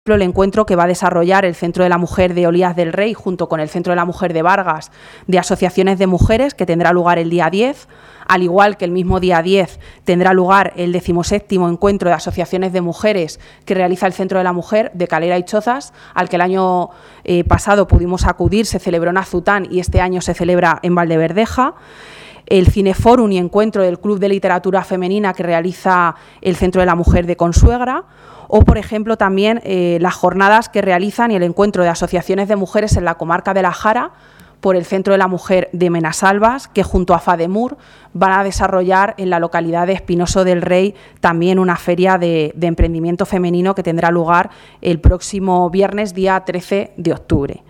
el encuentro que va a desarrollar el Centro de la Mujer de Olías del Rey junto con el Centro de la Mujer de Vargas de asociaciones de mujeres, que tendrá lugar el día 10, al igual que el mismo día 10 tendrá lugar el 17º encuentro de asociaciones de mujeres que realiza el Centro de la Mujer de Calera y Chozas, al que el año pasado pudimos acudir, se celebró en Azután y este año se celebra en Valdeverdeja. El Cineforum y encuentro del Club de Literatura Femenina que realiza el Centro de la Mujer de Consuegra, o, por ejemplo, también las jornadas que realizan y el encuentro de asociaciones de mujeres en la comarca de la Jara por el Centro de la Mujer de Menasalvas, que junto a FADEMUR van a desarrollar en la localidad de Espinoso del Rey también una feria de emprendimiento femenino que tendrá lugar el próximo viernes, día 13 de octubre.